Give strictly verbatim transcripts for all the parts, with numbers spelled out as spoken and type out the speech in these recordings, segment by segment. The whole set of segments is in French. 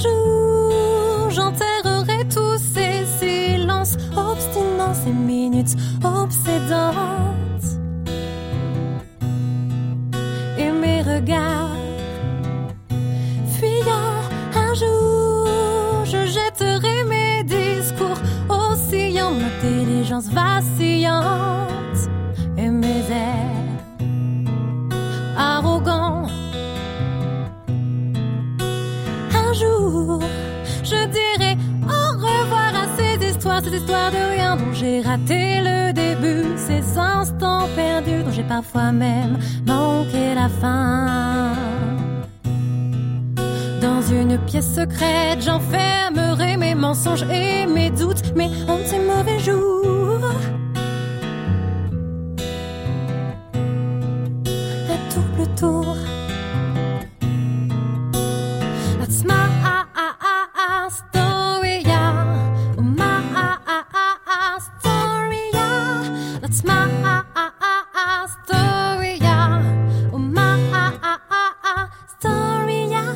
jour, j'enterrerai tous ces silences obstinants, ces minutes obsédantes et mes regards fuyants. Un jour, je jetterai mes discours oscillants, mon intelligence vacillante et mes airs arrogants. Un jour, je dirai au revoir à ces histoires, ces histoires de rien dont j'ai raté le début, ces instants perdus dont j'ai parfois même manqué la fin. Dans une pièce secrète, j'enfermerai mes mensonges et mes doutes, mes hontes et mauvais jours. Un double tour. That's my story, yeah. Oh, my story, yeah. That's my story, yeah. Oh, my story, yeah.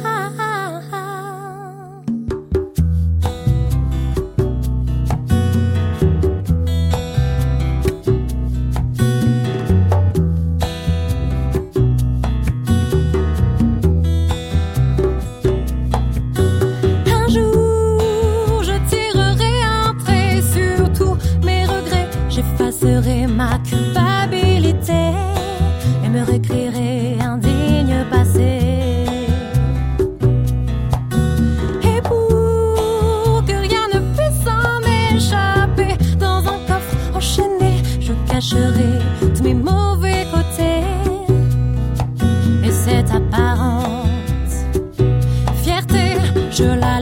Un jour, je tirerai un trait sur tous mes regrets, j'effacerai ma culpabilité et me réécrirai un digne passé. Et pour que rien ne puisse en m'échapper, dans un coffre enchaîné, je cacherai tous mes mauvais côtés et cette apparente fierté, je la